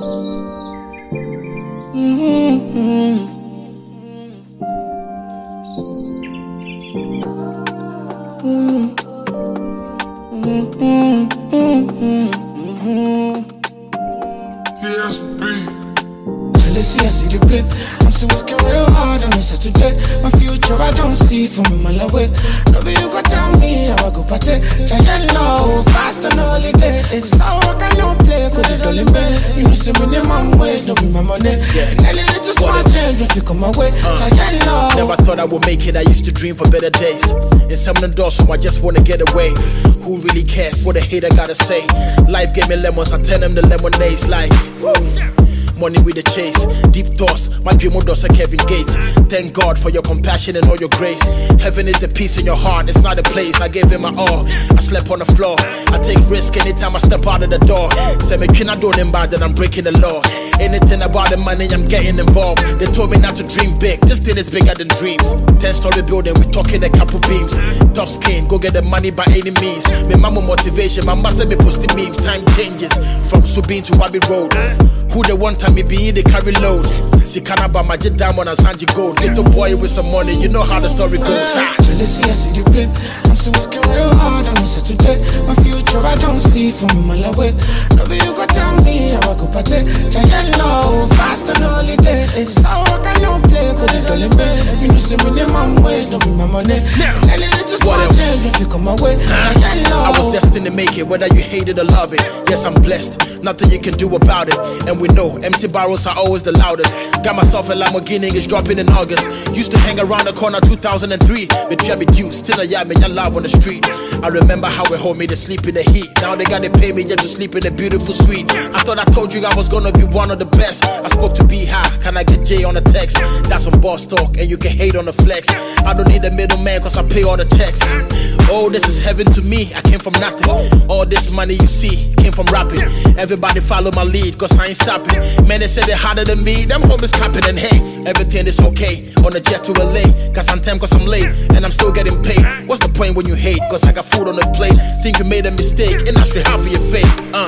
Jealousy, I see the blip. I'm still working real hard on this today. My future I don't see from a mile away. Nobody you go tell me how I go party. Giant low, fast and holiday. Cause I work I don't play, cause it all in bed. You know see minimum wage, don't be my money. Tell a little small change if you come my way. Giant low. Never thought I would make it, I used to dream for better days. In some of the doors, so I just wanna get away. Who really cares what a hater gotta say? Life gave me lemons, I turn them to lemonades like woo. Money with the chase, deep thoughts, my dream will does a Kevin Gates. Thank God for your compassion and all your grace. Heaven is the peace in your heart, it's not a place. I gave him my all, I slept on the floor. I take risk anytime I step out of the door. Say me can I do them bad, then I'm breaking the law. Anything about the money, I'm getting involved. They told me not to dream big, this thing is bigger than dreams. 10-story building, we talking a couple beams. Tough skin, go get the money by any means. Me mama motivation, my must be posting memes. Time changes, from Subin to Abbey Road. Who the one time me be they carry load. Sikanaba my jet diamond and Sanji gold. Little boy with some money, you know how the story goes. Jealousy, I see the blip. I'm still working real hard on this today. My future I don't see from a mile away. Nobody you go tell me how I go party. Giant low, fast and holiday. Cause I work I don't play, cause it all in bed. You know see minimum wage, don't be my money. Tell a little small change if you come my way. Giant low. I was destined to make it, whether you hate it or love it. Yes, I'm blessed, nothing you can do about it. And we know empty barrels are always the loudest. Got myself a Lamborghini, it's dropping in August. Used to hang around the corner 2003. But try me due, still I am me love on the street. I remember how we hold me to sleep in the heat. Now they gotta pay me just to sleep in a beautiful suite. I thought I told you I was gonna be one of the best. I spoke to B-High, can I get J on the text? That's some boss talk and you can hate on the flex. I don't need a middleman cause I pay all the checks. Oh, this is heaven to me, I came from nothing. All this money you see came from rapping. Everybody follow my lead cause I ain't stopping. Man, they say they're harder than me, them homies capping. And hey, everything is okay on the jet to LA. Cause I'm time cause I'm late and I'm still getting paid. What's the point when you hate? Cause I got food on the plate. Think you made a mistake and that's half of your fate.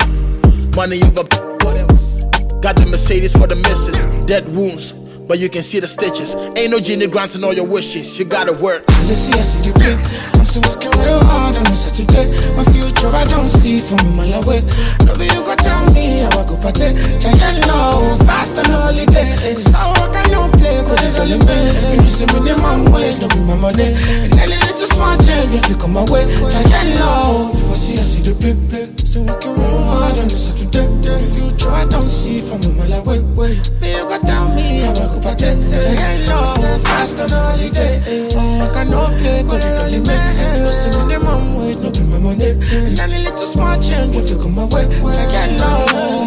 Money over what else? Got the Mercedes for the missus. Dead wounds, but you can see the stitches. Ain't no genie granting all your wishes, you gotta work. Jealousy, I see the blip. I'm still working real hard on this today. My future I don't see from a mile away. Nobody you go tell me how I go party. Giant low, fast and holiday. Cause I work I don't play, cause it all in bed. You know see minimum wage, don't be my money. Tell a little small change if you come my way. Giant low, if I see the blip blip. Still working real hard on this today. My future I don't see from a mile away. Me you go tell me how I go party. Giant low, fast and holiday. I cannot play, cause it all in bed. You know see minimum wage, don't be my money. Tell a little small change if you come my way. Giant low.